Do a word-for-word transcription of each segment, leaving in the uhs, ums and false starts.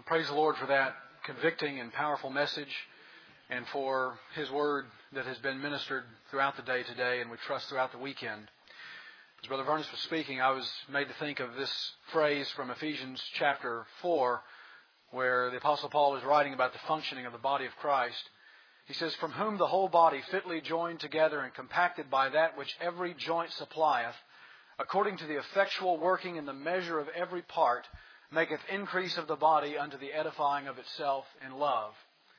Praise the Lord for that convicting and powerful message and for His Word that has been ministered throughout the day today and we trust throughout the weekend. As Brother Vernus was speaking, I was made to think of this phrase from Ephesians chapter four where the Apostle Paul is writing about the functioning of the body of Christ. He says, "From whom the whole body fitly joined together and compacted by that which every joint supplieth, according to the effectual working in the measure of every part, maketh increase of the body unto the edifying of itself in love."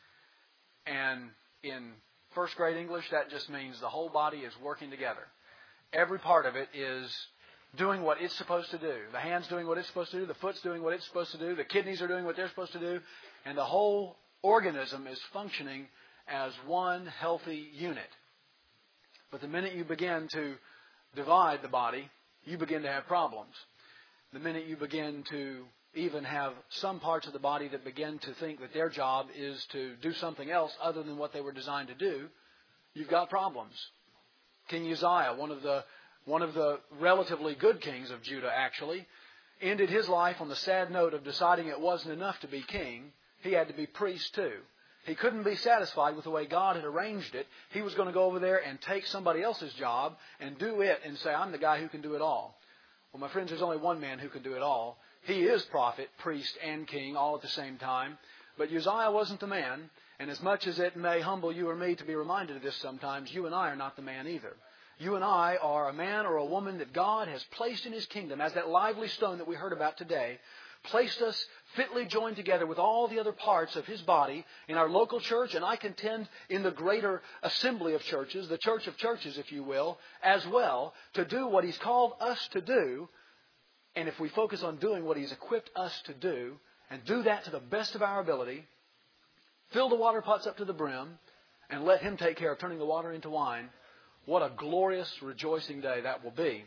And in first grade English, that just means the whole body is working together. Every part of it is doing what it's supposed to do. The hand's doing what it's supposed to do. The foot's doing what it's supposed to do. The kidneys are doing what they're supposed to do. And the whole organism is functioning as one healthy unit. But the minute you begin to divide the body, you begin to have problems. The minute you begin to even have some parts of the body that begin to think that their job is to do something else other than what they were designed to do, you've got problems. King Uzziah, one of the one of the relatively good kings of Judah, actually, ended his life on the sad note of deciding it wasn't enough to be king. He had to be priest too. He couldn't be satisfied with the way God had arranged it. He was going to go over there and take somebody else's job and do it and say, "I'm the guy who can do it all." Well, my friends, there's only one man who can do it all. He is prophet, priest, and king all at the same time. But Uzziah wasn't the man. And as much as it may humble you or me to be reminded of this sometimes, you and I are not the man either. You and I are a man or a woman that God has placed in His kingdom, as that lively stone that we heard about today, placed us fitly joined together with all the other parts of His body in our local church, and I contend in the greater assembly of churches, the church of churches, if you will, as well, to do what He's called us to do. And if we focus on doing what He's equipped us to do, and do that to the best of our ability, fill the water pots up to the brim, and let Him take care of turning the water into wine, what a glorious, rejoicing day that will be.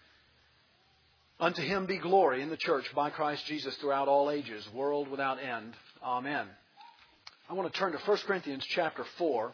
Unto Him be glory in the church by Christ Jesus throughout all ages, world without end. Amen. I want to turn to First Corinthians chapter four.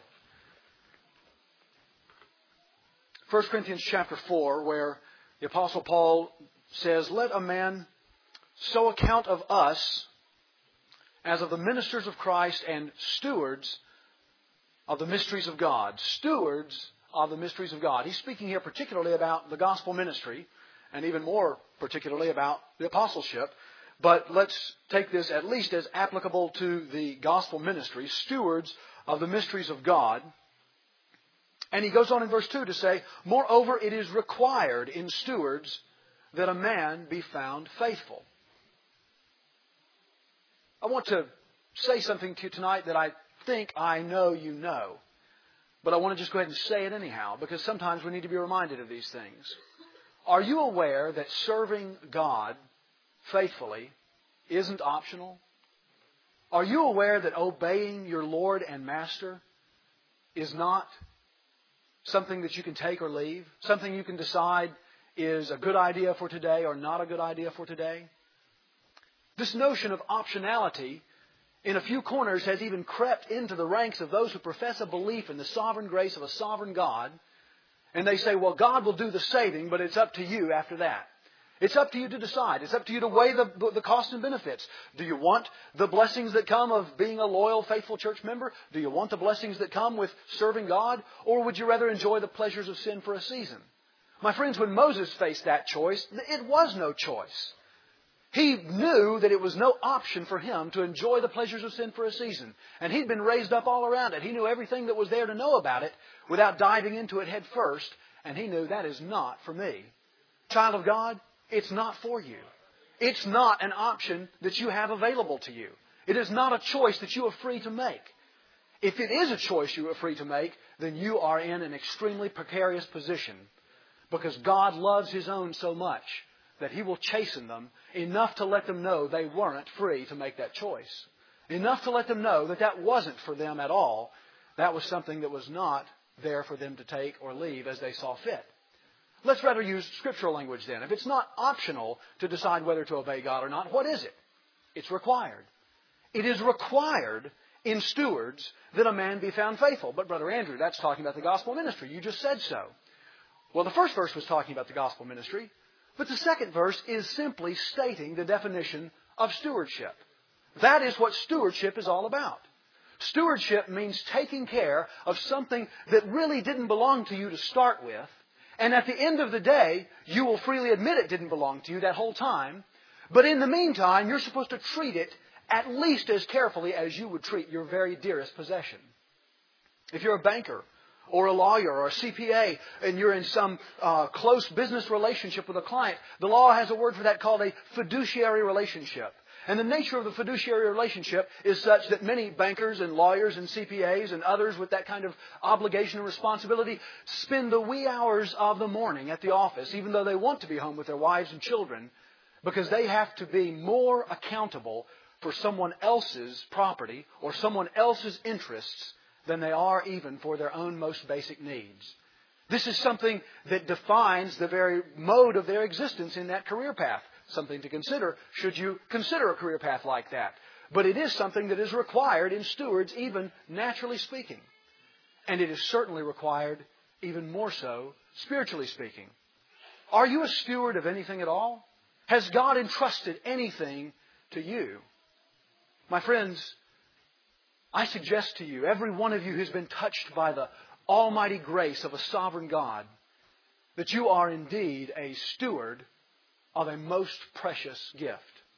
First Corinthians chapter four, where the Apostle Paul says, "Let a man so account of us as of the ministers of Christ and stewards of the mysteries of God." Stewards of the mysteries of God. He's speaking here particularly about the gospel ministry, and even more particularly about the apostleship. But let's take this at least as applicable to the gospel ministry, stewards of the mysteries of God. And he goes on in verse two to say, "Moreover, it is required in stewards that a man be found faithful." I want to say something to you tonight that I think I know you know. But I want to just go ahead and say it anyhow, because sometimes we need to be reminded of these things. Are you aware that serving God faithfully isn't optional? Are you aware that obeying your Lord and Master is not something that you can take or leave? Something you can decide is a good idea for today or not a good idea for today? This notion of optionality in a few corners has even crept into the ranks of those who profess a belief in the sovereign grace of a sovereign God. And they say, well, God will do the saving, but it's up to you after that. It's up to you to decide. It's up to you to weigh the, the cost and benefits. Do you want the blessings that come of being a loyal, faithful church member? Do you want the blessings that come with serving God? Or would you rather enjoy the pleasures of sin for a season? My friends, when Moses faced that choice, it was no choice. He knew that it was no option for him to enjoy the pleasures of sin for a season. And he'd been raised up all around it. He knew everything that was there to know about it without diving into it head first. And he knew that is not for me. Child of God, it's not for you. It's not an option that you have available to you. It is not a choice that you are free to make. If it is a choice you are free to make, then you are in an extremely precarious position, because God loves His own so much that He will chasten them enough to let them know they weren't free to make that choice. Enough to let them know that that wasn't for them at all. That was something that was not there for them to take or leave as they saw fit. Let's rather use scriptural language then. If it's not optional to decide whether to obey God or not, what is it? It's required. It is required in stewards that a man be found faithful. But Brother Andrew, that's talking about the gospel ministry. You just said so. Well, the first verse was talking about the gospel ministry. But the second verse is simply stating the definition of stewardship. That is what stewardship is all about. Stewardship means taking care of something that really didn't belong to you to start with. And at the end of the day, you will freely admit it didn't belong to you that whole time. But in the meantime, you're supposed to treat it at least as carefully as you would treat your very dearest possession. If you're a banker or a lawyer or a C P A and you're in some uh, close business relationship with a client, the law has a word for that called a fiduciary relationship. And the nature of the fiduciary relationship is such that many bankers and lawyers and C P As and others with that kind of obligation and responsibility spend the wee hours of the morning at the office, even though they want to be home with their wives and children, because they have to be more accountable for someone else's property or someone else's interests than they are even for their own most basic needs. This is something that defines the very mode of their existence in that career path. Something to consider should you consider a career path like that. But it is something that is required in stewards, even naturally speaking. And it is certainly required even more so spiritually speaking. Are you a steward of anything at all? Has God entrusted anything to you? My friends, I suggest to you, every one of you who's been touched by the almighty grace of a sovereign God, that you are indeed a steward of a most precious gift.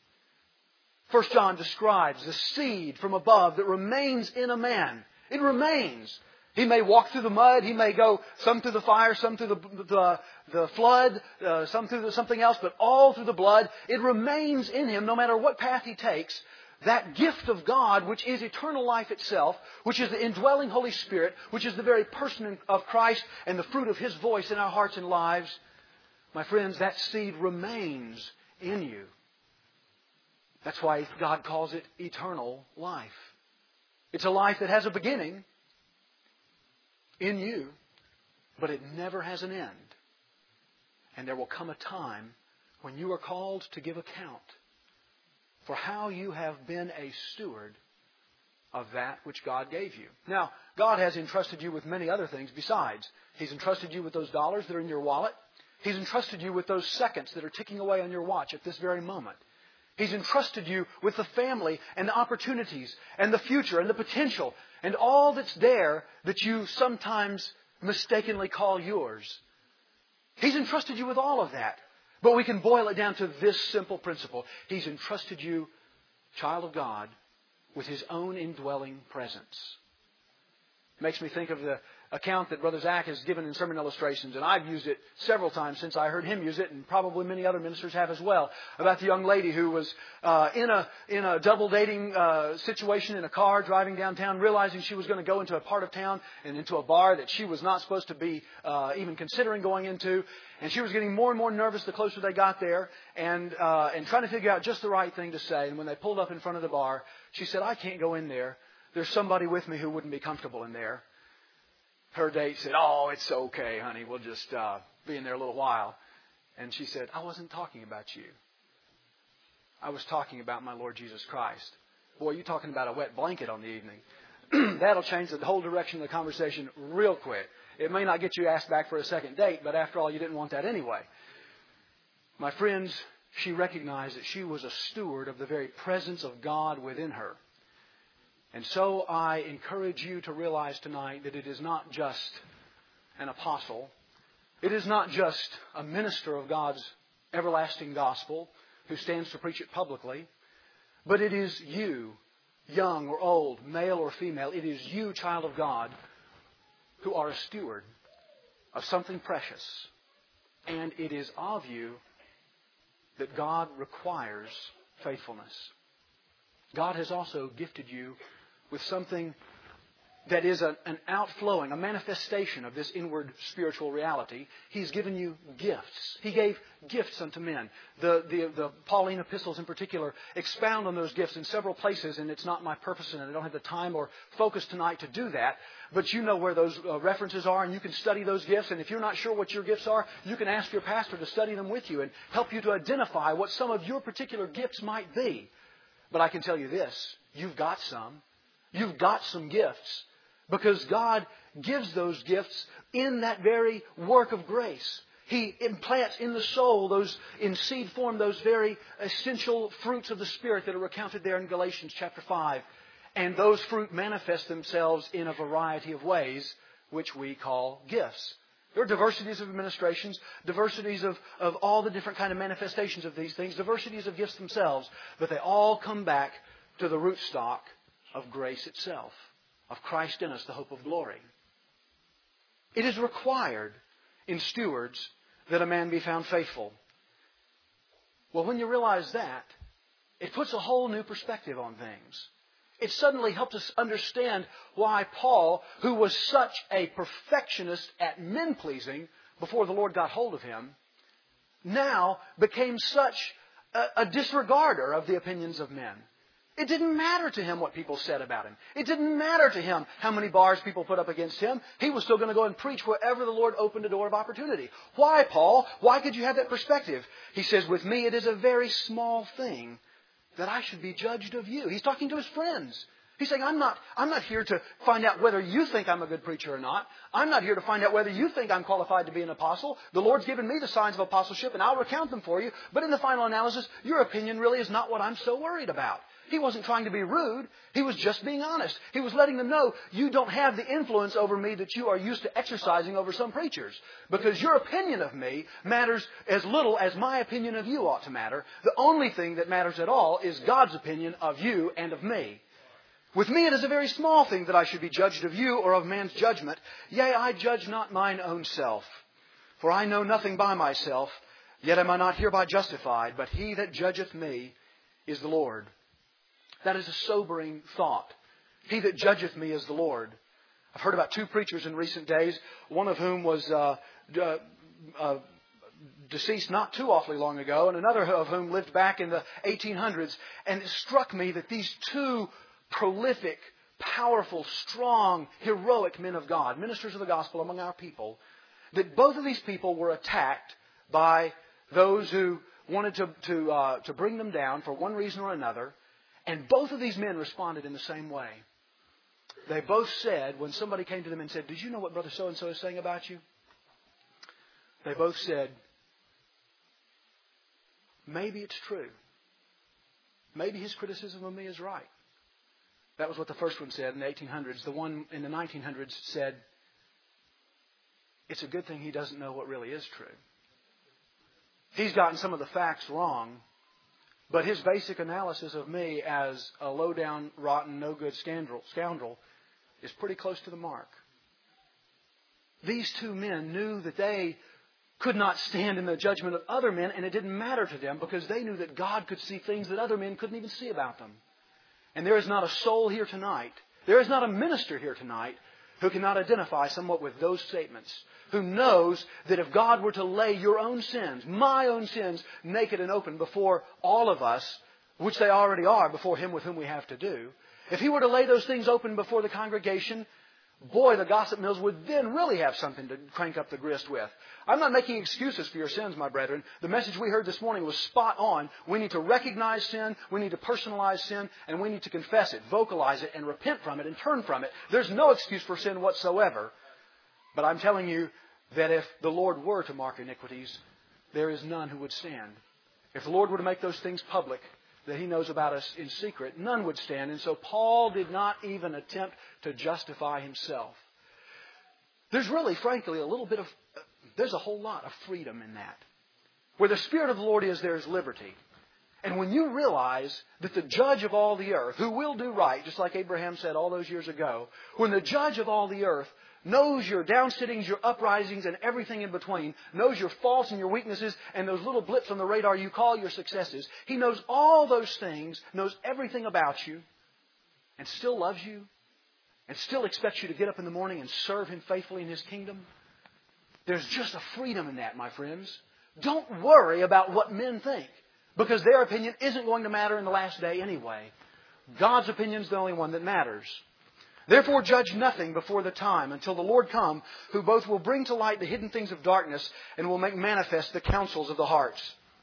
First John describes the seed from above that remains in a man. It remains. He may walk through the mud. He may go some through the fire, some through the, the, the flood, uh, some through the, something else, but all through the blood. It remains in him no matter what path he takes. That gift of God, which is eternal life itself, which is the indwelling Holy Spirit, which is the very person of Christ and the fruit of His voice in our hearts and lives, my friends, that seed remains in you. That's why God calls it eternal life. It's a life that has a beginning in you, but it never has an end. And there will come a time when you are called to give account for how you have been a steward of that which God gave you. Now, God has entrusted you with many other things besides. He's entrusted you with those dollars that are in your wallet. He's entrusted you with those seconds that are ticking away on your watch at this very moment. He's entrusted you with the family and the opportunities and the future and the potential and all that's there that you sometimes mistakenly call yours. He's entrusted you with all of that. But we can boil it down to this simple principle. He's entrusted you, child of God, with His own indwelling presence. It makes me think of the account that Brother Zach has given in sermon illustrations, and I've used it several times since I heard him use it, and probably many other ministers have as well, about the young lady who was uh, in a in a double dating uh, situation in a car driving downtown, realizing she was going to go into a part of town and into a bar that she was not supposed to be uh, even considering going into, and she was getting more and more nervous the closer they got there, and uh, and trying to figure out just the right thing to say. And when they pulled up in front of the bar, she said, "I can't go in there. There's somebody with me who wouldn't be comfortable in there." Her date said, "Oh, it's okay, honey. We'll just uh, be in there a little while." And she said, "I wasn't talking about you. I was talking about my Lord Jesus Christ." Boy, you're talking about a wet blanket on the evening. That'll change the whole direction of the conversation real quick. It may not get you asked back for a second date, but after all, you didn't want that anyway. My friends, she recognized that she was a steward of the very presence of God within her. And so I encourage you to realize tonight that it is not just an apostle. It is not just a minister of God's everlasting gospel who stands to preach it publicly. But it is you, young or old, male or female. It is you, child of God, who are a steward of something precious. And it is of you that God requires faithfulness. God has also gifted you with something that is a, an outflowing, a manifestation of this inward spiritual reality. He's given you gifts. He gave gifts unto men. The, the, the Pauline epistles in particular expound on those gifts in several places, and it's not my purpose, and I don't have the time or focus tonight to do that. But you know where those uh, references are, and you can study those gifts. And if you're not sure what your gifts are, you can ask your pastor to study them with you and help you to identify what some of your particular gifts might be. But I can tell you this, you've got some. You've got some gifts because God gives those gifts in that very work of grace. He implants in the soul those, in seed form, those very essential fruits of the Spirit that are recounted there in Galatians chapter five. And those fruit manifest themselves in a variety of ways, which we call gifts. There are diversities of administrations, diversities of, of all the different kind of manifestations of these things, diversities of gifts themselves, but they all come back to the rootstock of grace itself, of Christ in us, the hope of glory. It is required in stewards that a man be found faithful. Well, when you realize that, it puts a whole new perspective on things. It suddenly helps us understand why Paul, who was such a perfectionist at men-pleasing before the Lord got hold of him, now became such a, a disregarder of the opinions of men. It didn't matter to him what people said about him. It didn't matter to him how many bars people put up against him. He was still going to go and preach wherever the Lord opened a door of opportunity. Why, Paul? Why could you have that perspective? He says, with me it is a very small thing that I should be judged of you. He's talking to his friends. He's saying, I'm not, I'm not here to find out whether you think I'm a good preacher or not. I'm not here to find out whether you think I'm qualified to be an apostle. The Lord's given me the signs of apostleship, and I'll recount them for you. But in the final analysis, your opinion really is not what I'm so worried about. He wasn't trying to be rude. He was just being honest. He was letting them know, you don't have the influence over me that you are used to exercising over some preachers. Because your opinion of me matters as little as my opinion of you ought to matter. The only thing that matters at all is God's opinion of you and of me. With me it is a very small thing that I should be judged of you or of man's judgment. Yea, I judge not mine own self. For I know nothing by myself, yet am I not hereby justified. But he that judgeth me is the Lord. That is a sobering thought. He that judgeth me is the Lord. I've heard about two preachers in recent days, one of whom was uh, uh, uh, deceased not too awfully long ago, and another of whom lived back in the eighteen hundreds. And it struck me that these two prolific, powerful, strong, heroic men of God, ministers of the gospel among our people, that both of these people were attacked by those who wanted to, to, uh, to bring them down for one reason or another. And both of these men responded in the same way. They both said, when somebody came to them and said, did you know what Brother So-and-so is saying about you? They both said, maybe it's true. Maybe his criticism of me is right. That was what the first one said in the eighteen hundreds. The one in the nineteen hundreds said, it's a good thing he doesn't know what really is true. He's gotten some of the facts wrong, but his basic analysis of me as a low-down, rotten, no-good scoundrel, scoundrel is pretty close to the mark. These two men knew that they could not stand in the judgment of other men, and it didn't matter to them because they knew that God could see things that other men couldn't even see about them. And there is not a soul here tonight, there is not a minister here tonight who cannot identify somewhat with those statements, who knows that if God were to lay your own sins, my own sins, naked and open before all of us, which they already are before Him with whom we have to do, if He were to lay those things open before the congregation, boy, the gossip mills would then really have something to crank up the grist with. I'm not making excuses for your sins, my brethren. The message we heard this morning was spot on. We need to recognize sin, we need to personalize sin, and we need to confess it, vocalize it, and repent from it, and turn from it. There's no excuse for sin whatsoever. But I'm telling you that if the Lord were to mark iniquities, there is none who would stand. If the Lord were to make those things public that He knows about us in secret, none would stand. And so Paul did not even attempt to justify himself. There's really, frankly, a little bit of, there's a whole lot of freedom in that. Where the Spirit of the Lord is, there is liberty. And when you realize that the judge of all the earth, who will do right, just like Abraham said all those years ago, when the judge of all the earth knows your downsittings, your uprisings, and everything in between, knows your faults and your weaknesses, and those little blips on the radar you call your successes. He knows all those things, knows everything about you, and still loves you, and still expects you to get up in the morning and serve Him faithfully in His kingdom. There's just a freedom in that, my friends. Don't worry about what men think, because their opinion isn't going to matter in the last day anyway. God's opinion is the only one that matters. Therefore judge nothing before the time, until the Lord come, who both will bring to light the hidden things of darkness, and will make manifest the counsels of the hearts.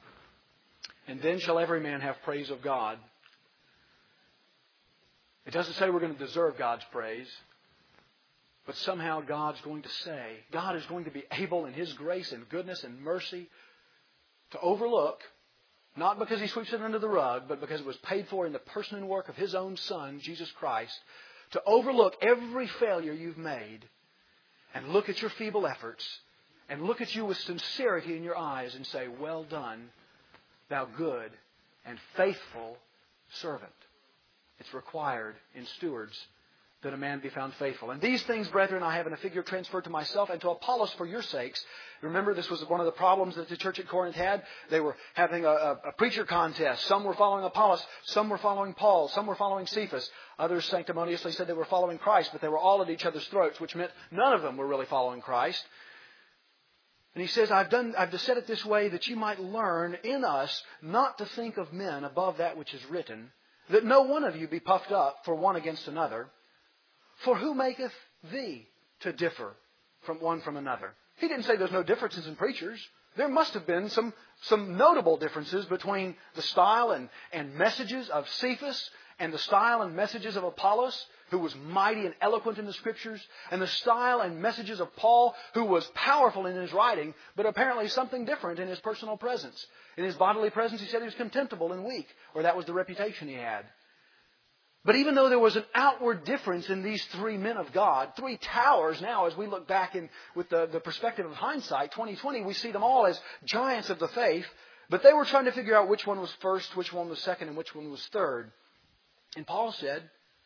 And then shall every man have praise of God. It doesn't say we're going to deserve God's praise. But somehow God's going to say, God is going to be able in His grace and goodness and mercy to overlook, not because He sweeps it under the rug, but because it was paid for in the person and work of His own Son, Jesus Christ, to overlook every failure you've made and look at your feeble efforts and look at you with sincerity in your eyes and say, well done, thou good and faithful servant. It's required in stewards that a man be found faithful. And these things, brethren, I have in a figure transferred to myself and to Apollos for your sakes. Remember, this was one of the problems that the church at Corinth had. They were having a, a, a preacher contest. Some were following Apollos. Some were following Paul. Some were following Cephas. Others sanctimoniously said they were following Christ, but they were all at each other's throats, which meant none of them were really following Christ. And he says, I've done, I've said it this way that you might learn in us not to think of men above that which is written, that no one of you be puffed up for one against another. For who maketh thee to differ from one from another? He didn't say there's no differences in preachers. There must have been some, some notable differences between the style and, and messages of Cephas and the style and messages of Apollos, who was mighty and eloquent in the Scriptures, and the style and messages of Paul, who was powerful in his writing, but apparently something different in his personal presence. In his bodily presence, he said he was contemptible and weak, or that was the reputation he had. But even though there was an outward difference in these three men of God, three towers now, as we look back in with the, the perspective of hindsight, twenty twenty, we see them all as giants of the faith, but they were trying to figure out which one was first, which one was second, and which one was third. And Paul said,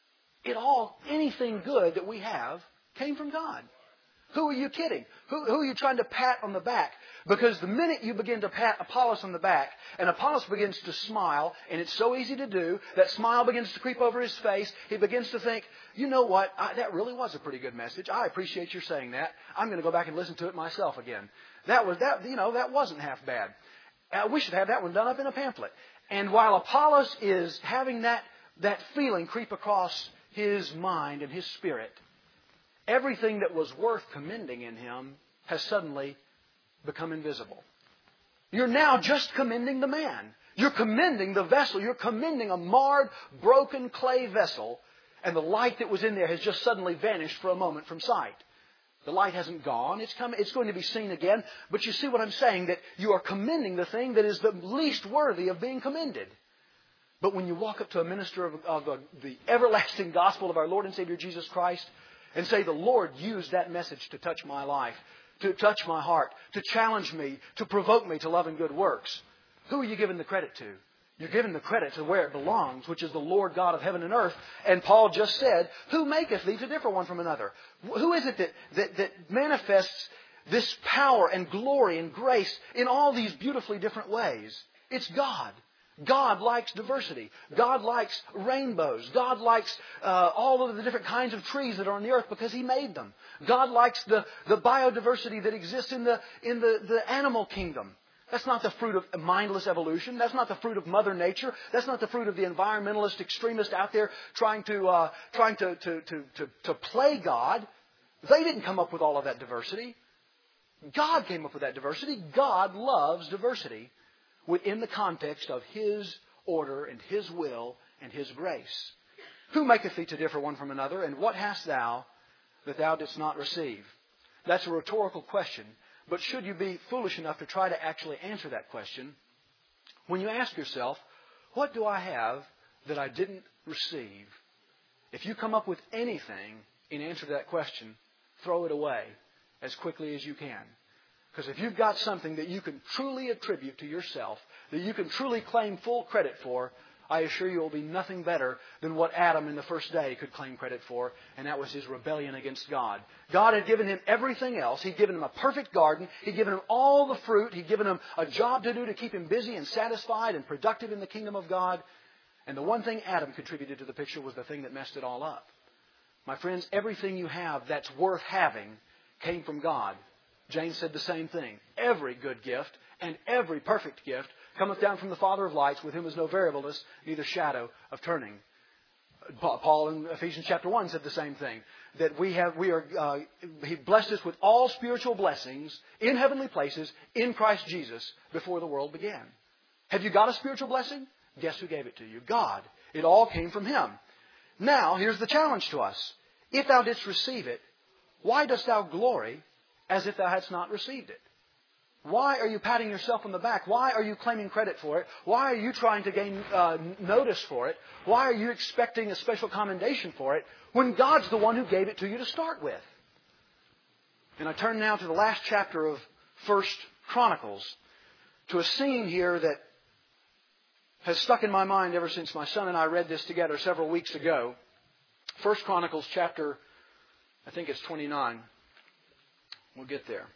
it all, anything good that we have came from God. Who are you kidding? Who, who are you trying to pat on the back? Because the minute you begin to pat Apollos on the back, and Apollos begins to smile, and it's so easy to do, that smile begins to creep over his face, he begins to think, you know what, I, that really was a pretty good message. I appreciate your saying that. I'm going to go back and listen to it myself again. That was, that, you know, that wasn't half bad. Uh, we should have that one done up in a pamphlet. And while Apollos is having that, that feeling creep across his mind and his spirit, everything that was worth commending in him has suddenly become invisible. You're now just commending the man. You're commending the vessel. You're commending a marred, broken clay vessel, and the light that was in there has just suddenly vanished for a moment from sight. The light hasn't gone. It's coming. It's going to be seen again. But you see what I'm saying, that you are commending the thing that is the least worthy of being commended. But when you walk up to a minister of, of uh, the everlasting gospel of our Lord and Savior Jesus Christ and say, the Lord used that message to touch my life, to touch my heart, to challenge me, to provoke me to love and good works, who are you giving the credit to? You're giving the credit to where it belongs, which is the Lord God of heaven and earth. And Paul just said, who maketh thee to differ one from another? Who is it that, that, that manifests this power and glory and grace in all these beautifully different ways? It's God. God likes diversity. God likes rainbows. God likes uh, all of the different kinds of trees that are on the earth because He made them. God likes the, the biodiversity that exists in the in the, the animal kingdom. That's not the fruit of mindless evolution. That's not the fruit of Mother Nature. That's not the fruit of the environmentalist extremist out there trying to uh, trying to, to, to, to, to play God. They didn't come up with all of that diversity. God came up with that diversity. God loves diversity within the context of His order and His will and His grace. Who maketh thee to differ one from another? And what hast thou that thou didst not receive? That's a rhetorical question. But should you be foolish enough to try to actually answer that question, when you ask yourself, what do I have that I didn't receive? If you come up with anything in answer to that question, throw it away as quickly as you can. Because if you've got something that you can truly attribute to yourself, that you can truly claim full credit for, I assure you it will be nothing better than what Adam in the first day could claim credit for, and that was his rebellion against God. God had given him everything else. He'd given him a perfect garden. He'd given him all the fruit. He'd given him a job to do to keep him busy and satisfied and productive in the kingdom of God. And the one thing Adam contributed to the picture was the thing that messed it all up. My friends, everything you have that's worth having came from God. James said the same thing. Every good gift and every perfect gift cometh down from the Father of lights, with whom is no variableness, neither shadow of turning. Paul in Ephesians chapter one said the same thing. That we have, we are, uh, He blessed us with all spiritual blessings in heavenly places in Christ Jesus before the world began. Have you got a spiritual blessing? Guess who gave it to you? God. It all came from Him. Now, here's the challenge to us. If thou didst receive it, why dost thou glory as if thou hadst not received it? Why are you patting yourself on the back? Why are you claiming credit for it? Why are you trying to gain uh, notice for it? Why are you expecting a special commendation for it when God's the one who gave it to you to start with? And I turn now to the last chapter of First Chronicles, to a scene here that has stuck in my mind ever since my son and I read this together several weeks ago. First Chronicles chapter, I think it's twenty-nine. We'll get there.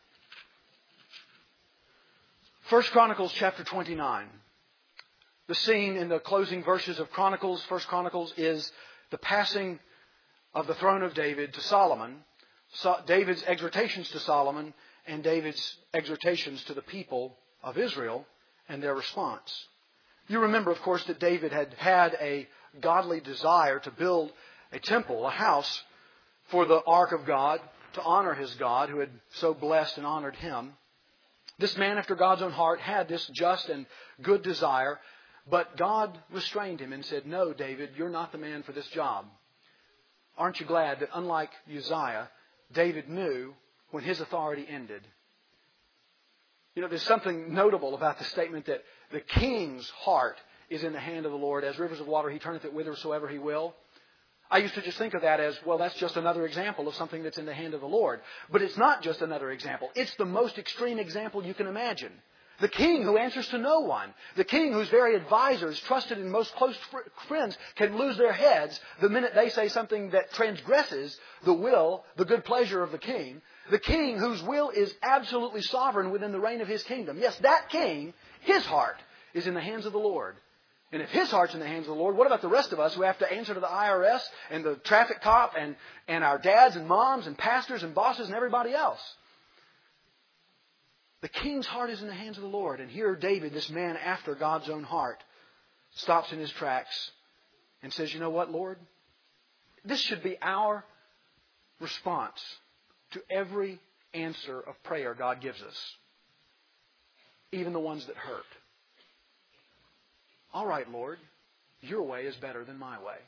First Chronicles chapter twenty-nine. The scene in the closing verses of Chronicles, First Chronicles, is the passing of the throne of David to Solomon, so David's exhortations to Solomon, and David's exhortations to the people of Israel and their response. You remember, of course, that David had had a godly desire to build a temple, a house for the ark of God, to honor his God who had so blessed and honored him. This man after God's own heart had this just and good desire, but God restrained him and said, "No, David, you're not the man for this job." Aren't you glad that unlike Uzziah, David knew when his authority ended? You know, there's something notable about the statement that the king's heart is in the hand of the Lord. As rivers of water, he turneth it whithersoever he will. I used to just think of that as, well, that's just another example of something that's in the hand of the Lord. But it's not just another example. It's the most extreme example you can imagine. The king who answers to no one. The king whose very advisors, trusted and most close friends, can lose their heads the minute they say something that transgresses the will, the good pleasure of the king. The king whose will is absolutely sovereign within the reign of his kingdom. Yes, that king, his heart is in the hands of the Lord. And if his heart's in the hands of the Lord, what about the rest of us who have to answer to the I R S and the traffic cop and, and our dads and moms and pastors and bosses and everybody else? The king's heart is in the hands of the Lord. And here David, this man after God's own heart, stops in his tracks and says, "You know what, Lord? This should be our response to every answer of prayer God gives us, even the ones that hurt. All right, Lord, your way is better than my way.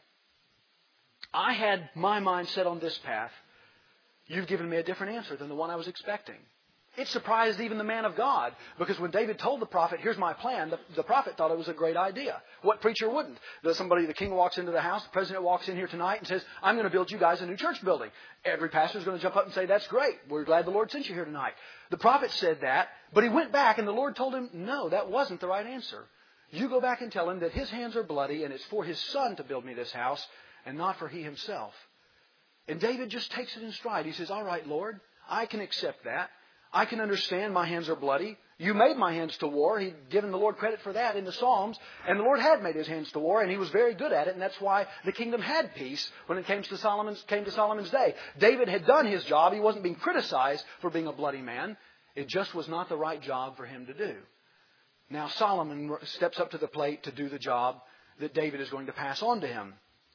I had my mind set on this path. You've given me a different answer than the one I was expecting." It surprised even the man of God, because when David told the prophet, "Here's my plan," the, the prophet thought it was a great idea. What preacher wouldn't? The, somebody, the king walks into the house, the president walks in here tonight and says, "I'm going to build you guys a new church building." Every pastor is going to jump up and say, "That's great. We're glad the Lord sent you here tonight." The prophet said that, but he went back and the Lord told him, "No, that wasn't the right answer. You go back and tell him that his hands are bloody and it's for his son to build me this house and not for he himself." And David just takes it in stride. He says, "All right, Lord, I can accept that. I can understand my hands are bloody. You made my hands to war." He'd given the Lord credit for that in the Psalms. And the Lord had made his hands to war, and he was very good at it. And that's why the kingdom had peace when it came to Solomon's, came to Solomon's day. David had done his job. He wasn't being criticized for being a bloody man. It just was not the right job for him to do. Now Solomon steps up to the plate to do the job that David is going to pass on to him.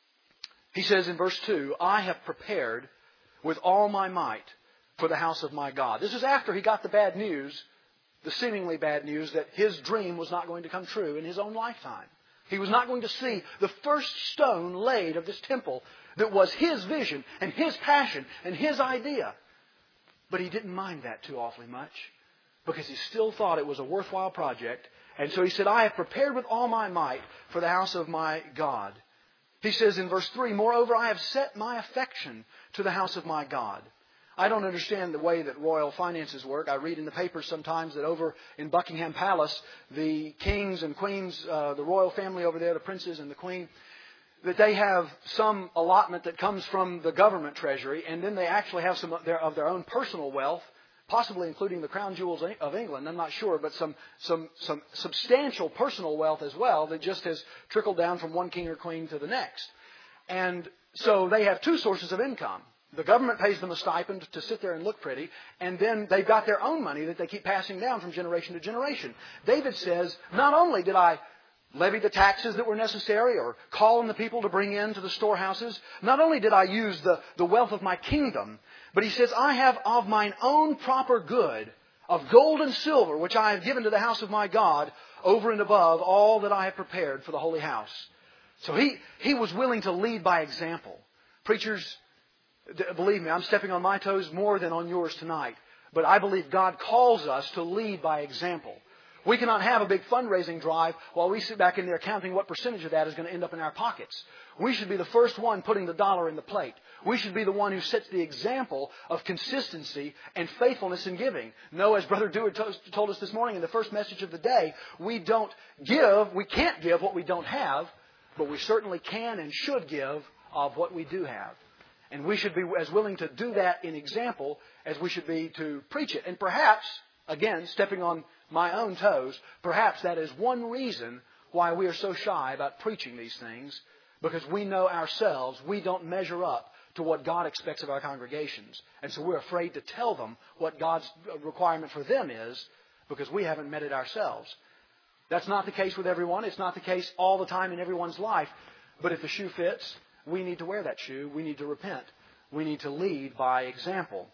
He says in verse two, "I have prepared with all my might for the house of my God." This is after he got the bad news, the seemingly bad news, that his dream was not going to come true in his own lifetime. He was not going to see the first stone laid of this temple that was his vision and his passion and his idea. But he didn't mind that too awfully much, because he still thought it was a worthwhile project. And so he said, "I have prepared with all my might for the house of my God." He says in verse three, "Moreover, I have set my affection to the house of my God." I don't understand the way that royal finances work. I read in the papers sometimes that over in Buckingham Palace, the kings and queens, uh, the royal family over there, the princes and the queen, that they have some allotment that comes from the government treasury, and then they actually have some of their, of their own personal wealth, possibly including the crown jewels of England. I'm not sure, but some, some, some substantial personal wealth as well that just has trickled down from one king or queen to the next. And so they have two sources of income. The government pays them a stipend to sit there and look pretty, and then they've got their own money that they keep passing down from generation to generation. David says, "Not only did I levy the taxes that were necessary or call on the people to bring in to the storehouses, not only did I use the, the wealth of my kingdom, but he says, I have of mine own proper good of gold and silver, which I have given to the house of my God, over and above all that I have prepared for the holy house." So he, he was willing to lead by example. Preachers, Believe me, I'm stepping on my toes more than on yours tonight. But I believe God calls us to lead by example. We cannot have a big fundraising drive while we sit back in there counting what percentage of that is going to end up in our pockets. We should be the first one putting the dollar in the plate. We should be the one who sets the example of consistency and faithfulness in giving. No, as Brother Dewar told us this morning in the first message of the day, we don't give, we can't give what we don't have, but we certainly can and should give of what we do have. And we should be as willing to do that in example as we should be to preach it. And perhaps, again, stepping on my own toes, perhaps that is one reason why we are so shy about preaching these things, because we know ourselves we don't measure up to what God expects of our congregations. And so we're afraid to tell them what God's requirement for them is, because we haven't met it ourselves. That's not the case with everyone. It's not the case all the time in everyone's life. But if the shoe fits, we need to wear that shoe. We need to repent. We need to lead by example.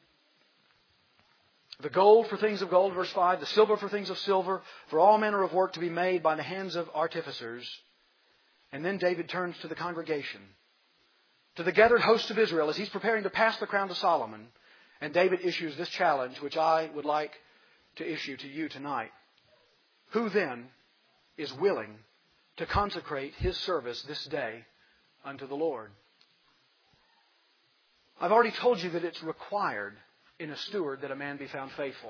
The gold for things of gold, verse five, the silver for things of silver, for all manner of work to be made by the hands of artificers. And then David turns to the congregation, to the gathered host of Israel, as he's preparing to pass the crown to Solomon. And David issues this challenge, which I would like to issue to you tonight. Who then is willing to consecrate his service this day unto the Lord? I've already told you that it's required in a steward that a man be found faithful.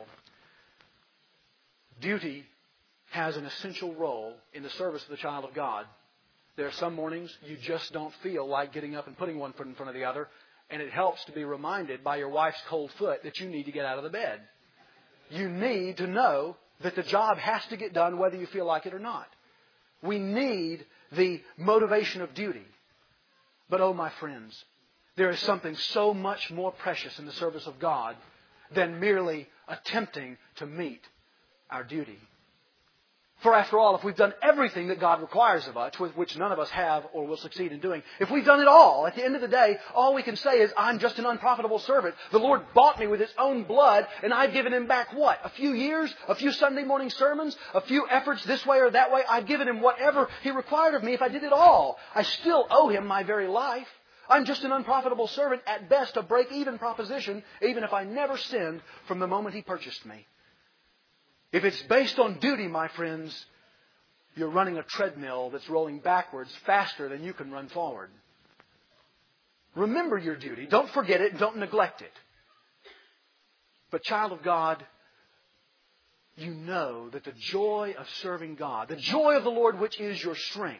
Duty has an essential role in the service of the child of God. There are some mornings you just don't feel like getting up and putting one foot in front of the other, and it helps to be reminded by your wife's cold foot that you need to get out of the bed. You need to know that the job has to get done whether you feel like it or not. We need the motivation of duty. But oh, my friends, there is something so much more precious in the service of God than merely attempting to meet our duty. For after all, if we've done everything that God requires of us, which none of us have or will succeed in doing, if we've done it all, at the end of the day, all we can say is, I'm just an unprofitable servant. The Lord bought me with His own blood, and I've given Him back what? A few years? A few Sunday morning sermons? A few efforts this way or that way? I've given Him whatever He required of me. If I did it all, I still owe Him my very life. I'm just an unprofitable servant, at best a break-even proposition, even if I never sinned from the moment He purchased me. If it's based on duty, my friends, you're running a treadmill that's rolling backwards faster than you can run forward. Remember your duty. Don't forget it. Don't neglect it. But child of God, you know that the joy of serving God, the joy of the Lord, which is your strength,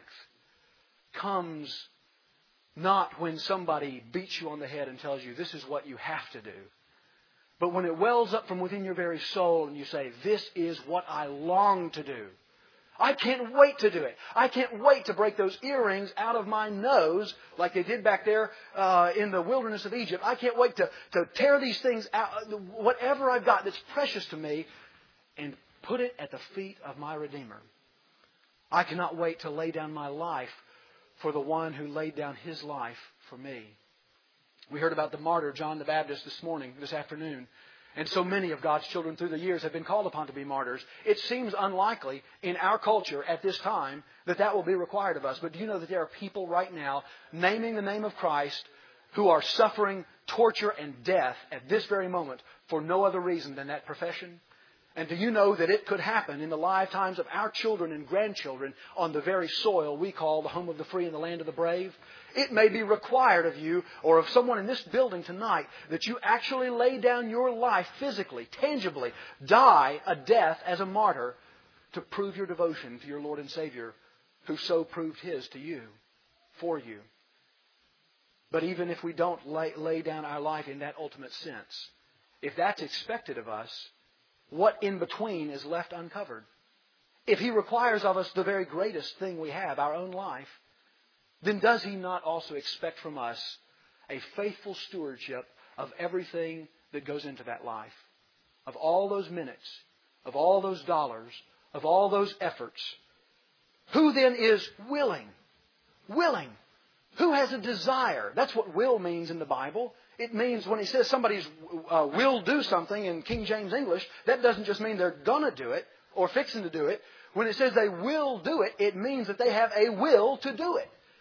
comes not when somebody beats you on the head and tells you this is what you have to do, but when it wells up from within your very soul and you say, this is what I long to do. I can't wait to do it. I can't wait to break those earrings out of my nose like they did back there uh, in the wilderness of Egypt. I can't wait to, to tear these things out, whatever I've got that's precious to me, and put it at the feet of my Redeemer. I cannot wait to lay down my life for the one who laid down His life for me. We heard about the martyr John the Baptist this morning, this afternoon. And so many of God's children through the years have been called upon to be martyrs. It seems unlikely in our culture at this time that that will be required of us. But do you know that there are people right now naming the name of Christ who are suffering torture and death at this very moment for no other reason than that profession? And do you know that it could happen in the lifetimes of our children and grandchildren on the very soil we call the home of the free and the land of the brave? It may be required of you or of someone in this building tonight that you actually lay down your life physically, tangibly, die a death as a martyr to prove your devotion to your Lord and Savior, who so proved His to you, for you. But even if we don't lay, lay down our life in that ultimate sense, if that's expected of us, what in between is left uncovered? If He requires of us the very greatest thing we have, our own life, then does He not also expect from us a faithful stewardship of everything that goes into that life? Of all those minutes, of all those dollars, of all those efforts. Who then is willing? Willing. Who has a desire? That's what will means in the Bible. It means when it says somebody's uh, will do something in King James English, that doesn't just mean they're going to do it or fixing to do it. When it says they will do it, it means that they have a will to do it.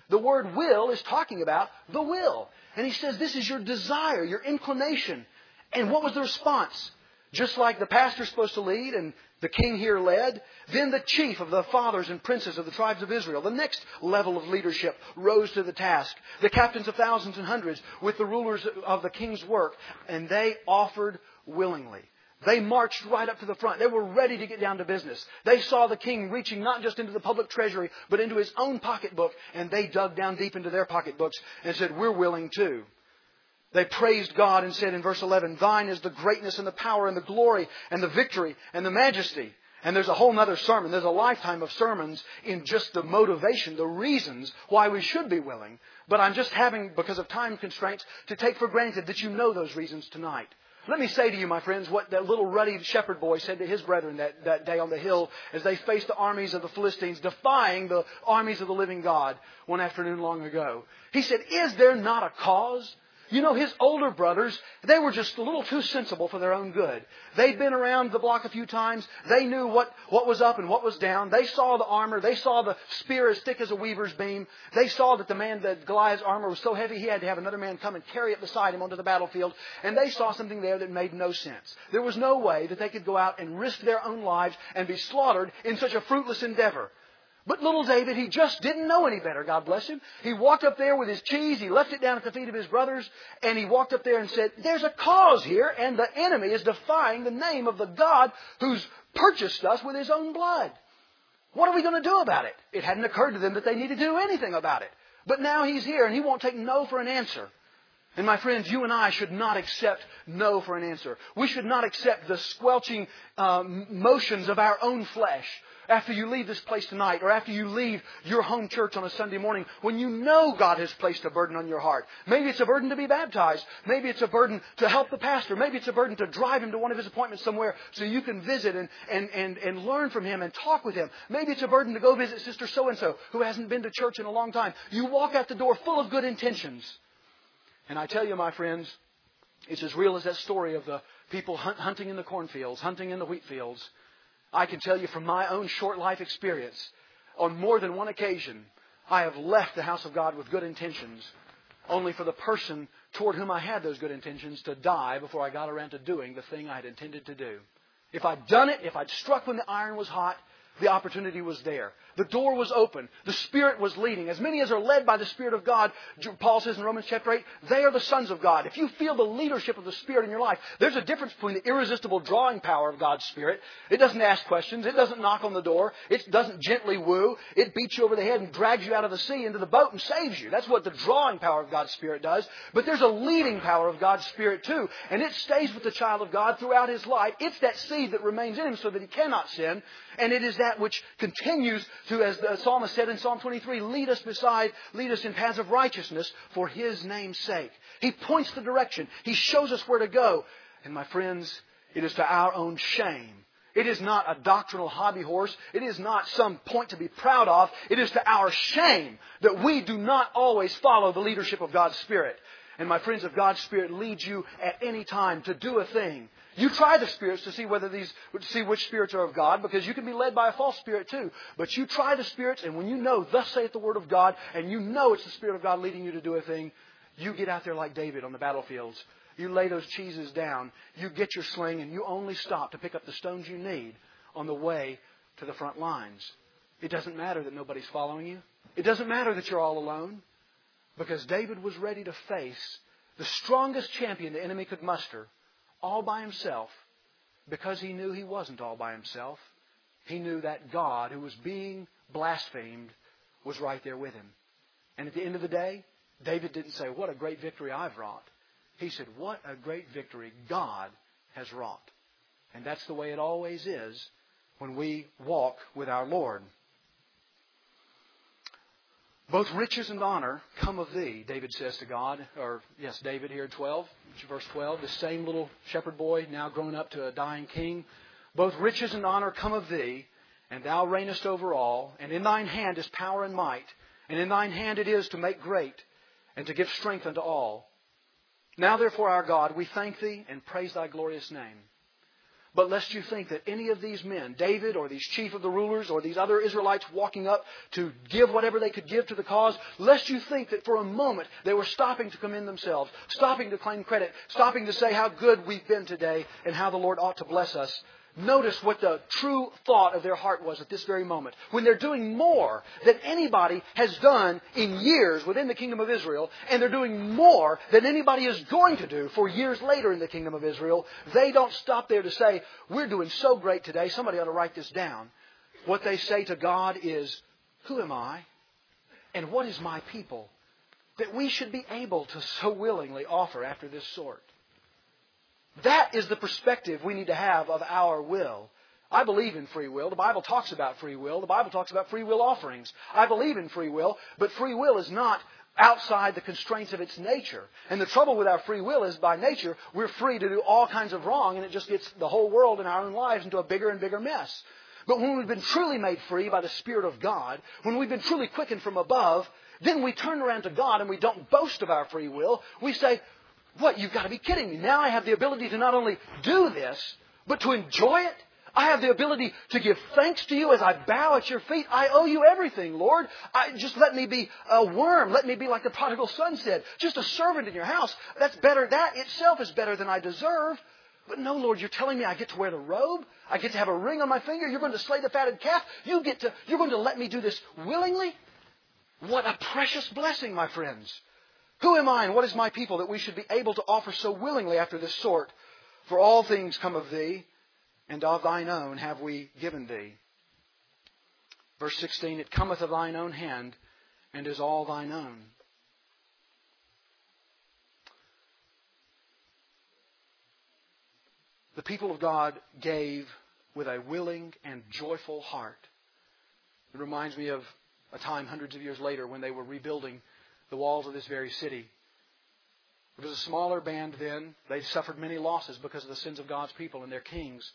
The word will is talking about the will. And he says this is your desire, your inclination. And what was the response? Just like the pastor's supposed to lead and the king here led, then the chief of the fathers and princes of the tribes of Israel, the next level of leadership, rose to the task. The captains of thousands and hundreds with the rulers of the king's work. And they offered willingly. They marched right up to the front. They were ready to get down to business. They saw the king reaching not just into the public treasury, but into his own pocketbook. And they dug down deep into their pocketbooks and said, we're willing too. They praised God and said in verse eleven, thine is the greatness and the power and the glory and the victory and the majesty. And there's a whole other sermon. There's a lifetime of sermons in just the motivation, the reasons why we should be willing. But I'm just having, because of time constraints, to take for granted that you know those reasons tonight. Let me say to you, my friends, what that little ruddy shepherd boy said to his brethren that, that day on the hill as they faced the armies of the Philistines, defying the armies of the living God one afternoon long ago. He said, is there not a cause? You know, his older brothers, they were just a little too sensible for their own good. They'd been around the block a few times. They knew what, what was up and what was down. They saw the armor. They saw the spear as thick as a weaver's beam. They saw that the man, that Goliath's armor was so heavy he had to have another man come and carry it beside him onto the battlefield. And they saw something there that made no sense. There was no way that they could go out and risk their own lives and be slaughtered in such a fruitless endeavor. But little David, he just didn't know any better, God bless him. He walked up there with his cheese, he left it down at the feet of his brothers, and he walked up there and said, there's a cause here, and the enemy is defying the name of the God who's purchased us with his own blood. What are we going to do about it? It hadn't occurred to them that they needed to do anything about it. But now he's here, and he won't take no for an answer. And my friends, you and I should not accept no for an answer. We should not accept the squelching um, motions of our own flesh. After you leave this place tonight, or after you leave your home church on a Sunday morning, when you know God has placed a burden on your heart. Maybe it's a burden to be baptized. Maybe it's a burden to help the pastor. Maybe it's a burden to drive him to one of his appointments somewhere so you can visit and, and, and, and learn from him and talk with him. Maybe it's a burden to go visit Sister So-and-so who hasn't been to church in a long time. You walk out the door full of good intentions. And I tell you, my friends, it's as real as that story of the people hunt, hunting in the cornfields, hunting in the wheat fields. I can tell you from my own short life experience, on more than one occasion, I have left the house of God with good intentions, only for the person toward whom I had those good intentions to die before I got around to doing the thing I had intended to do. If I'd done it, if I'd struck when the iron was hot, the opportunity was there. The door was open. The Spirit was leading. As many as are led by the Spirit of God, Paul says in Romans chapter eight, they are the sons of God. If you feel the leadership of the Spirit in your life, there's a difference between the irresistible drawing power of God's Spirit. It doesn't ask questions. It doesn't knock on the door. It doesn't gently woo. It beats you over the head and drags you out of the sea into the boat and saves you. That's what the drawing power of God's Spirit does. But there's a leading power of God's Spirit too. And it stays with the child of God throughout his life. It's that seed that remains in him so that he cannot sin. And it is that which continues to, as the psalmist said in Psalm twenty-three, lead us beside, lead us in paths of righteousness for His name's sake. He points the direction. He shows us where to go. And my friends, it is to our own shame. It is not a doctrinal hobby horse. It is not some point to be proud of. It is to our shame that we do not always follow the leadership of God's Spirit. And my friends, if God's Spirit leads you at any time to do a thing, you try the spirits to see whether these, to see which spirits are of God, because you can be led by a false spirit too. But you try the spirits, and when you know, thus saith the Word of God, and you know it's the Spirit of God leading you to do a thing, you get out there like David on the battlefields. You lay those cheeses down, you get your sling, and you only stop to pick up the stones you need on the way to the front lines. It doesn't matter that nobody's following you. It doesn't matter that you're all alone, because David was ready to face the strongest champion the enemy could muster, all by himself, because he knew he wasn't all by himself. He knew that God, who was being blasphemed, was right there with him. And at the end of the day, David didn't say, what a great victory I've wrought. He said, what a great victory God has wrought. And that's the way it always is when we walk with our Lord. Both riches and honor come of thee, David says to God. Or, yes, David here in twelve, verse twelve. The same little shepherd boy, now grown up to a dying king. Both riches and honor come of thee, and thou reignest over all. And in thine hand is power and might. And in thine hand it is to make great, and to give strength unto all. Now therefore, our God, we thank thee and praise thy glorious name. But lest you think that any of these men, David or these chief of the rulers or these other Israelites walking up to give whatever they could give to the cause, lest you think that for a moment they were stopping to commend themselves, stopping to claim credit, stopping to say how good we've been today and how the Lord ought to bless us. Notice what the true thought of their heart was at this very moment. When they're doing more than anybody has done in years within the kingdom of Israel, and they're doing more than anybody is going to do for years later in the kingdom of Israel, they don't stop there to say, we're doing so great today, somebody ought to write this down. What they say to God is, who am I? And what is my people? That we should be able to so willingly offer after this sort. That is the perspective we need to have of our will. I believe in free will. The Bible talks about free will. The Bible talks about free will offerings. I believe in free will, but free will is not outside the constraints of its nature. And the trouble with our free will is, by nature, we're free to do all kinds of wrong, and it just gets the whole world and our own lives into a bigger and bigger mess. But when we've been truly made free by the Spirit of God, when we've been truly quickened from above, then we turn around to God and we don't boast of our free will. We say, what? You've got to be kidding me. Now I have the ability to not only do this, but to enjoy it. I have the ability to give thanks to you as I bow at your feet. I owe you everything, Lord. I, just let me be a worm. Let me be like the prodigal son said. Just a servant in your house. That's better. That itself is better than I deserve. But no, Lord, you're telling me I get to wear the robe? I get to have a ring on my finger? You're going to slay the fatted calf? You get to, you're going to let me do this willingly? What a precious blessing, my friends. Who am I and what is my people that we should be able to offer so willingly after this sort? For all things come of Thee, and of Thine own have we given Thee. Verse sixteen, it cometh of Thine own hand, and is all Thine own. The people of God gave with a willing and joyful heart. It reminds me of a time hundreds of years later when they were rebuilding the walls of this very city. It was a smaller band then. They suffered many losses because of the sins of God's people and their kings.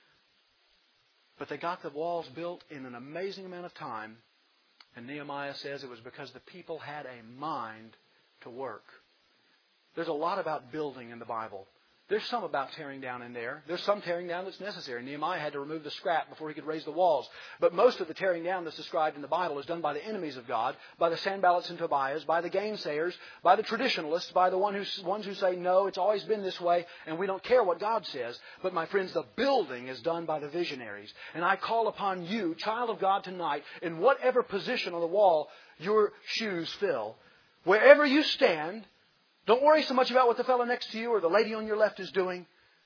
But they got the walls built in an amazing amount of time. And Nehemiah says it was because the people had a mind to work. There's a lot about building in the Bible. There's some about tearing down in there. There's some tearing down that's necessary. Nehemiah had to remove the scrap before he could raise the walls. But most of the tearing down that's described in the Bible is done by the enemies of God, by the Sanballats and Tobiahs, by the gainsayers, by the traditionalists, by the one who, ones who say, no, it's always been this way, and we don't care what God says. But my friends, the building is done by the visionaries. And I call upon you, child of God, tonight, in whatever position on the wall your shoes fill, wherever you stand, don't worry so much about what the fellow next to you or the lady on your left is doing.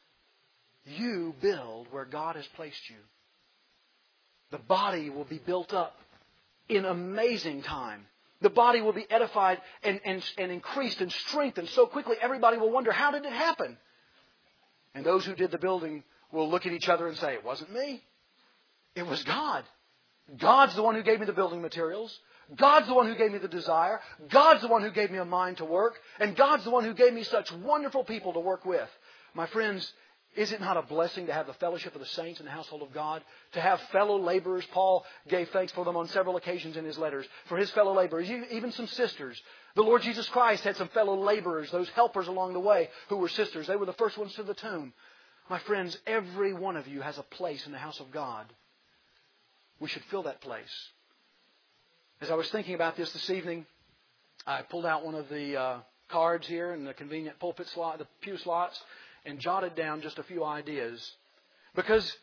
You build where God has placed you. The body will be built up in amazing time. The body will be edified and, and, and increased and strengthened so quickly everybody will wonder, how did it happen? And those who did the building will look at each other and say, it wasn't me. It was God. God's the one who gave me the building materials. God's the one who gave me the desire. God's the one who gave me a mind to work. And God's the one who gave me such wonderful people to work with. My friends, is it not a blessing to have the fellowship of the saints in the household of God? To have fellow laborers. Paul gave thanks for them on several occasions in his letters. For his fellow laborers, even some sisters. The Lord Jesus Christ had some fellow laborers, those helpers along the way who were sisters. They were the first ones to the tomb. My friends, every one of you has a place in the house of God. We should fill that place. As I was thinking about this this evening, I pulled out one of the uh, cards here in the convenient pulpit slot, the pew slots, and jotted down just a few ideas. Because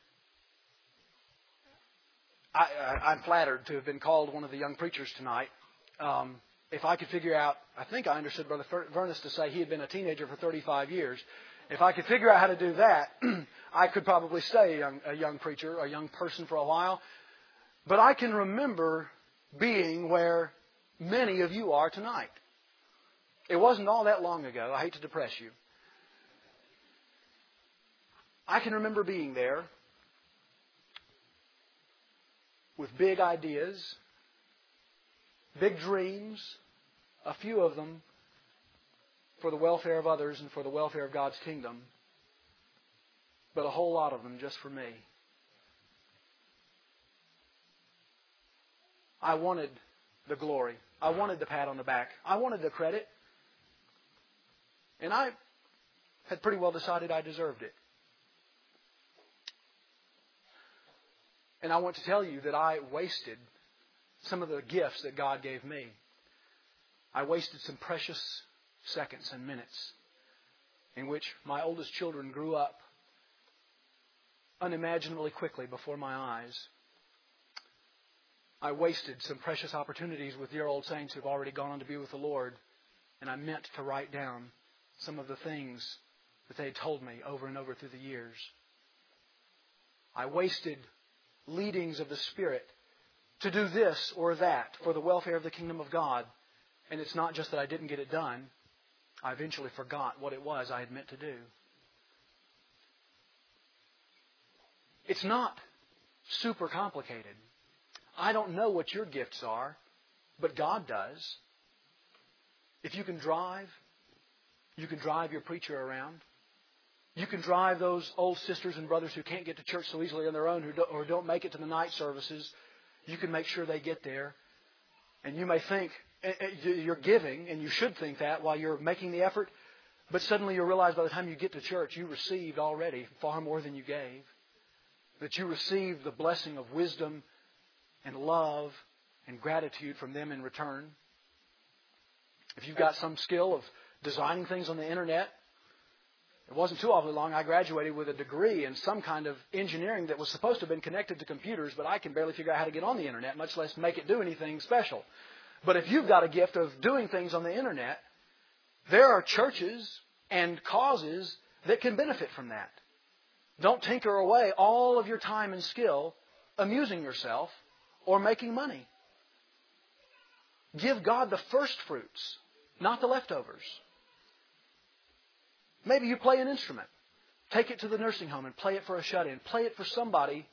I, I, I'm flattered to have been called one of the young preachers tonight. Um, if I could figure out, I think I understood Brother Vernus to say he had been a teenager for thirty-five years. If I could figure out how to do that, I could probably stay a young, a young preacher, a young person for a while. But I can remember being where many of you are tonight. It wasn't all that long ago. I hate to depress you. I can remember being there with big ideas, big dreams, a few of them for the welfare of others and for the welfare of God's kingdom, but a whole lot of them just for me. I wanted the glory. I wanted the pat on the back. I wanted the credit. And I had pretty well decided I deserved it. And I want to tell you that I wasted some of the gifts that God gave me. I wasted some precious seconds and minutes in which my oldest children grew up unimaginably quickly before my eyes. I wasted some precious opportunities with dear old saints who've already gone on to be with the Lord, and I meant to write down some of the things that they had told me over and over through the years. I wasted leadings of the Spirit to do this or that for the welfare of the kingdom of God. And it's not just that I didn't get it done. I eventually forgot what it was I had meant to do. It's not super complicated. I don't know what your gifts are, but God does. If you can drive, you can drive your preacher around. You can drive those old sisters and brothers who can't get to church so easily on their own, who don't, or don't make it to the night services. You can make sure they get there. And you may think you're giving, and you should think that while you're making the effort, but suddenly you realize by the time you get to church, you received already far more than you gave. That you received the blessing of wisdom and love and gratitude from them in return. If you've got some skill of designing things on the internet, it wasn't too awfully long I graduated with a degree in some kind of engineering that was supposed to have been connected to computers, but I can barely figure out how to get on the internet, much less make it do anything special. But if you've got a gift of doing things on the internet, there are churches and causes that can benefit from that. Don't tinker away all of your time and skill amusing yourself or making money. Give God the first fruits, not the leftovers. Maybe you play an instrument. Take it to the nursing home and play it for a shut-in. Play it for somebody.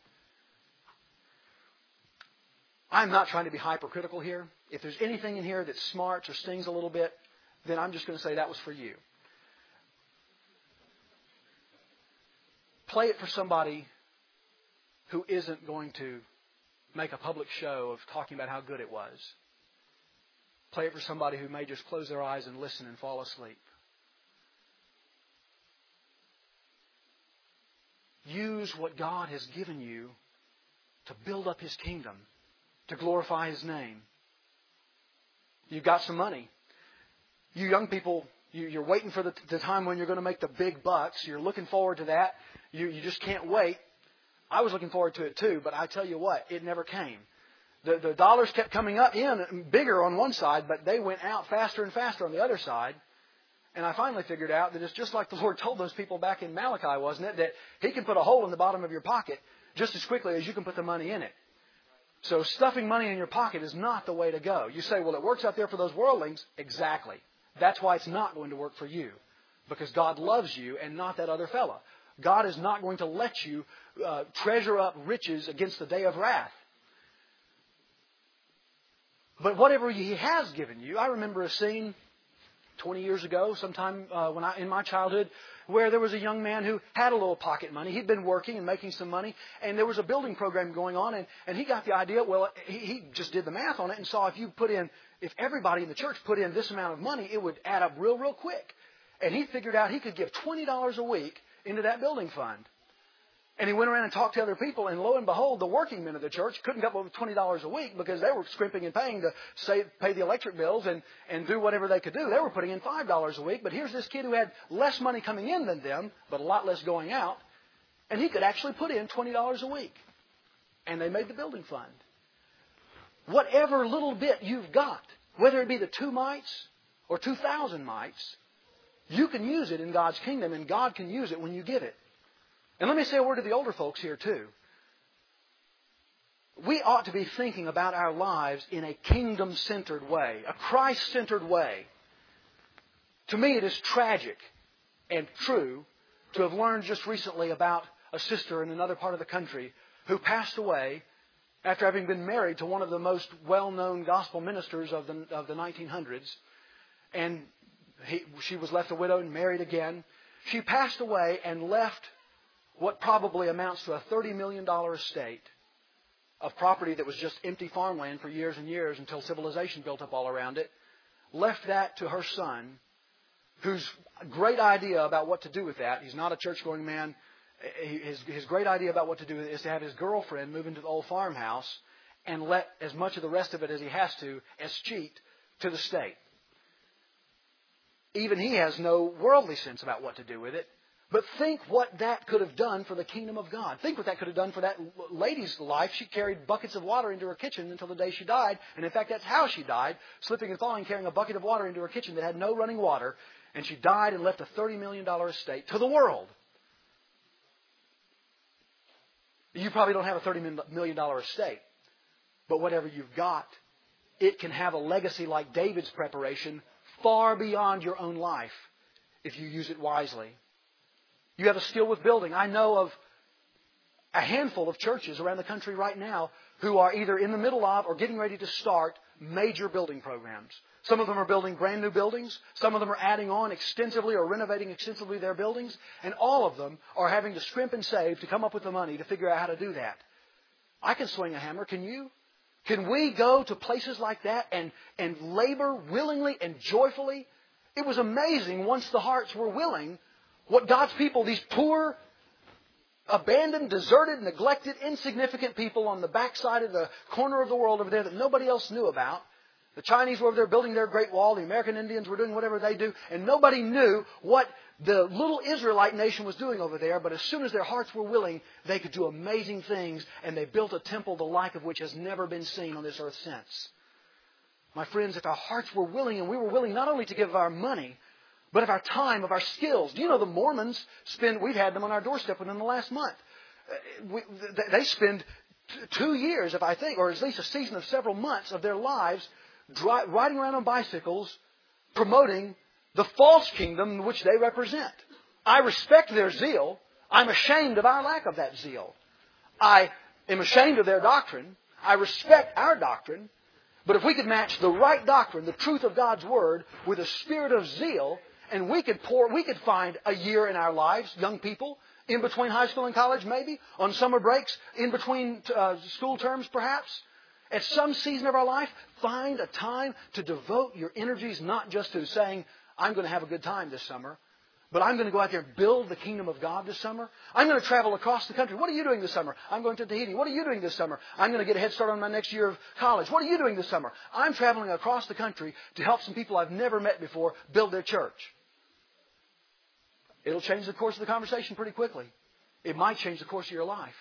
I'm not trying to be hypercritical here. If there's anything in here that smarts or stings a little bit, then I'm just going to say that was for you. Play it for somebody who isn't going to make a public show of talking about how good it was. Play it for somebody who may just close their eyes and listen and fall asleep. Use what God has given you to build up His kingdom, to glorify His name. You've got some money. You young people, you, you're waiting for the, the time when you're going to make the big bucks. You're looking forward to that. You, you just can't wait. I was looking forward to it too, but I tell you what, it never came. The, the dollars kept coming up in bigger on one side, but they went out faster and faster on the other side. And I finally figured out that it's just like the Lord told those people back in Malachi, wasn't it? That He can put a hole in the bottom of your pocket just as quickly as you can put the money in it. So stuffing money in your pocket is not the way to go. You say, well, it works out there for those worldlings. Exactly. That's why it's not going to work for you. Because God loves you and not that other fella. God is not going to let you uh, treasure up riches against the day of wrath. But whatever He has given you, I remember a scene twenty years ago, sometime uh, when I, in my childhood, where there was a young man who had a little pocket money. He'd been working and making some money, and there was a building program going on, and, and he got the idea, well, he, he just did the math on it and saw if you put in, if everybody in the church put in this amount of money, it would add up real, real quick. And he figured out he could give twenty dollars a week into that building fund. And he went around and talked to other people, and lo and behold, the working men of the church couldn't come up with twenty dollars a week because they were scrimping and paying to save, pay the electric bills and, and do whatever they could do. They were putting in five dollars a week, but here's this kid who had less money coming in than them, but a lot less going out, and he could actually put in twenty dollars a week. And they made the building fund. Whatever little bit you've got, whether it be the two mites or two thousand mites, you can use it in God's kingdom, and God can use it when you give it. And let me say a word to the older folks here too. We ought to be thinking about our lives in a kingdom-centered way, a Christ-centered way. To me, it is tragic and true to have learned just recently about a sister in another part of the country who passed away after having been married to one of the most well-known gospel ministers of the, of the nineteen hundreds. And he, she was left a widow and married again. She passed away and left what probably amounts to a thirty million dollars estate of property that was just empty farmland for years and years until civilization built up all around it. Left that to her son, whose great idea about what to do with that. He's not a church-going man, his, his great idea about what to do is to have his girlfriend move into the old farmhouse and let as much of the rest of it as he has to escheat to the state. Even he has no worldly sense about what to do with it. But think what that could have done for the kingdom of God. Think what that could have done for that lady's life. She carried buckets of water into her kitchen until the day she died. And in fact, that's how she died, slipping and falling, carrying a bucket of water into her kitchen that had no running water. And she died and left a thirty million dollars estate to the world. You probably don't have a thirty million dollars estate. But whatever you've got, it can have a legacy like David's preparation far beyond your own life if you use it wisely. You have a skill with building. I know of a handful of churches around the country right now who are either in the middle of or getting ready to start major building programs. Some of them are building brand new buildings. Some of them are adding on extensively or renovating extensively their buildings. And all of them are having to scrimp and save to come up with the money to figure out how to do that. I can swing a hammer. Can you? Can we go to places like that and, and labor willingly and joyfully? It was amazing once the hearts were willing what God's people, these poor, abandoned, deserted, neglected, insignificant people on the backside of the corner of the world over there that nobody else knew about. The Chinese were over there building their Great Wall. The American Indians were doing whatever they do. And nobody knew what the little Israelite nation was doing over there. But as soon as their hearts were willing, they could do amazing things. And they built a temple the like of which has never been seen on this earth since. My friends, if our hearts were willing, and we were willing not only to give of our money, but of our time, of our skills. Do you know the Mormons spend, we've had them on our doorstep within the last month. We, they spend t- two years, if I think, or at least a season of several months of their lives dri- riding around on bicycles, promoting the false kingdom which they represent. I respect their zeal. I'm ashamed of our lack of that zeal. I am ashamed of their doctrine. I respect our doctrine. But if we could match the right doctrine, the truth of God's Word, with a spirit of zeal, and we could pour, we could find a year in our lives, young people, in between high school and college maybe, on summer breaks, in between uh, school terms perhaps, at some season of our life, find a time to devote your energies not just to saying, I'm going to have a good time this summer, but I'm going to go out there and build the kingdom of God this summer. I'm going to travel across the country. What are you doing this summer? I'm going to Tahiti. What are you doing this summer? I'm going to get a head start on my next year of college. What are you doing this summer? I'm traveling across the country to help some people I've never met before build their church. It'll change the course of the conversation pretty quickly. It might change the course of your life.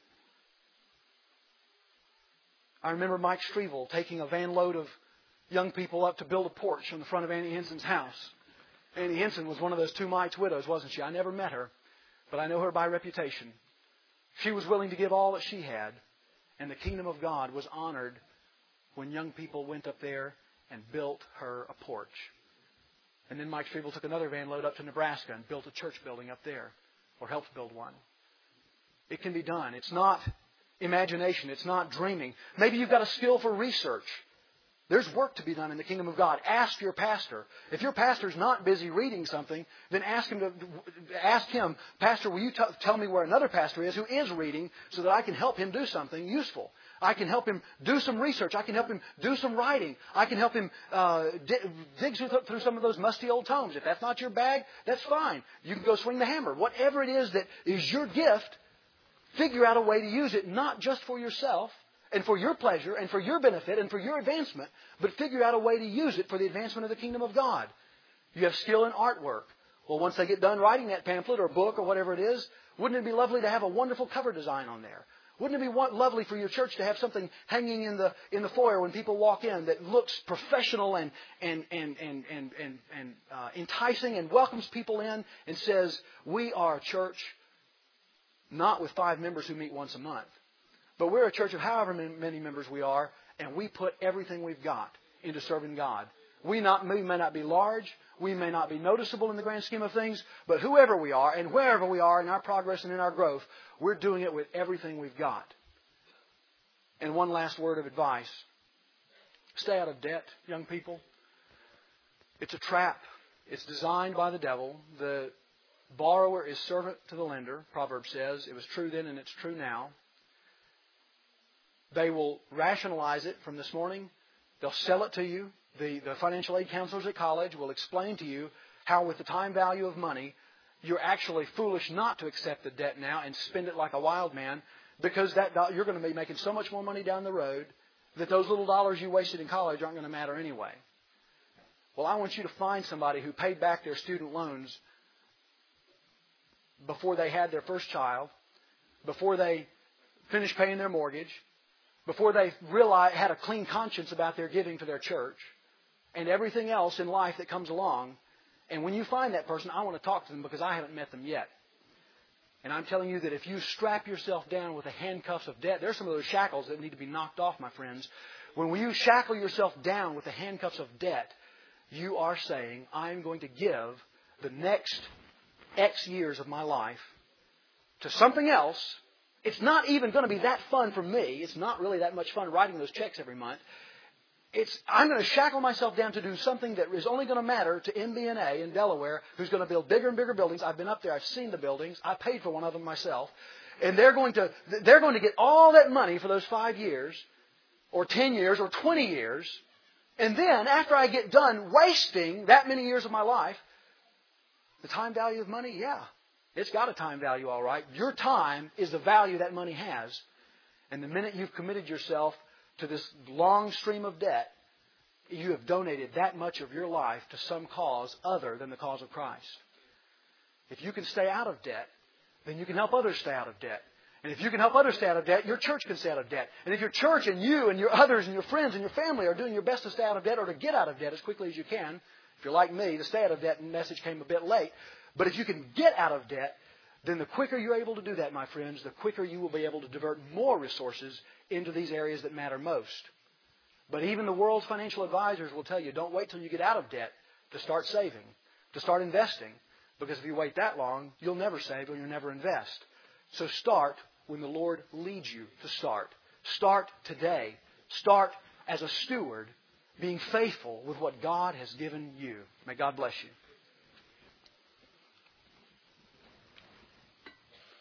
I remember Mike Strevel taking a van load of young people up to build a porch on the front of Annie Henson's house. Annie Henson was one of those two mites widows, wasn't she? I never met her, but I know her by reputation. She was willing to give all that she had, and the kingdom of God was honored when young people went up there and built her a porch. And then Mike Strevel took another van load up to Nebraska and built a church building up there, or helped build one. It can be done. It's not imagination. It's not dreaming. Maybe you've got a skill for research. There's work to be done in the kingdom of God. Ask your pastor. If your pastor's not busy reading something, then ask him to ask him, Pastor, will you t- tell me where another pastor is who is reading so that I can help him do something useful? I can help him do some research. I can help him do some writing. I can help him uh, dig, dig through, through some of those musty old tomes. If that's not your bag, that's fine. You can go swing the hammer. Whatever it is that is your gift, figure out a way to use it, not just for yourself, and for your pleasure, and for your benefit, and for your advancement, but figure out a way to use it for the advancement of the kingdom of God. You have skill in artwork. Well, once they get done writing that pamphlet or book or whatever it is, wouldn't it be lovely to have a wonderful cover design on there? Wouldn't it be lovely for your church to have something hanging in the in the foyer when people walk in that looks professional and and and and and and, and uh, enticing and welcomes people in and says, we are a church not with five members who meet once a month, but we're a church of however many members we are, and we put everything we've got into serving God. We not we may not be large, we may not be noticeable in the grand scheme of things, but whoever we are and wherever we are in our progress and in our growth, we're doing it with everything we've got. And one last word of advice. Stay out of debt, young people. It's a trap. It's designed by the devil. The borrower is servant to the lender, Proverbs says. It was true then and it's true now. They will rationalize it from this morning. They'll sell it to you. The, the financial aid counselors at college will explain to you how with the time value of money, you're actually foolish not to accept the debt now and spend it like a wild man, because that do- you're going to be making so much more money down the road that those little dollars you wasted in college aren't going to matter anyway. Well, I want you to find somebody who paid back their student loans before they had their first child, before they finished paying their mortgage, before they realized, had a clean conscience about their giving to their church, and everything else in life that comes along. And when you find that person, I want to talk to them because I haven't met them yet. And I'm telling you that if you strap yourself down with the handcuffs of debt, there's some of those shackles that need to be knocked off, my friends. When you shackle yourself down with the handcuffs of debt, you are saying, I'm going to give the next X years of my life to something else. It's not even going to be that fun for me. It's not really that much fun writing those checks every month. It's, I'm going to shackle myself down to do something that is only going to matter to M B N A in Delaware, who's going to build bigger and bigger buildings. I've been up there. I've seen the buildings. I paid for one of them myself. And they're going to, they're going to get all that money for those five years or ten years or twenty years. And then after I get done wasting that many years of my life, the time value of money, yeah, it's got a time value, all right. Your time is the value that money has. And the minute you've committed yourself to this long stream of debt, you have donated that much of your life to some cause other than the cause of Christ. If you can stay out of debt, then you can help others stay out of debt. And if you can help others stay out of debt, your church can stay out of debt. And if your church and you and your others and your friends and your family are doing your best to stay out of debt or to get out of debt as quickly as you can, if you're like me, the stay out of debt message came a bit late. But if you can get out of debt, then the quicker you're able to do that, my friends, the quicker you will be able to divert more resources into these areas that matter most. But even the world's financial advisors will tell you, don't wait till you get out of debt to start saving, to start investing. Because if you wait that long, you'll never save or you'll never invest. So start when the Lord leads you to start. Start today. Start as a steward, being faithful with what God has given you. May God bless you.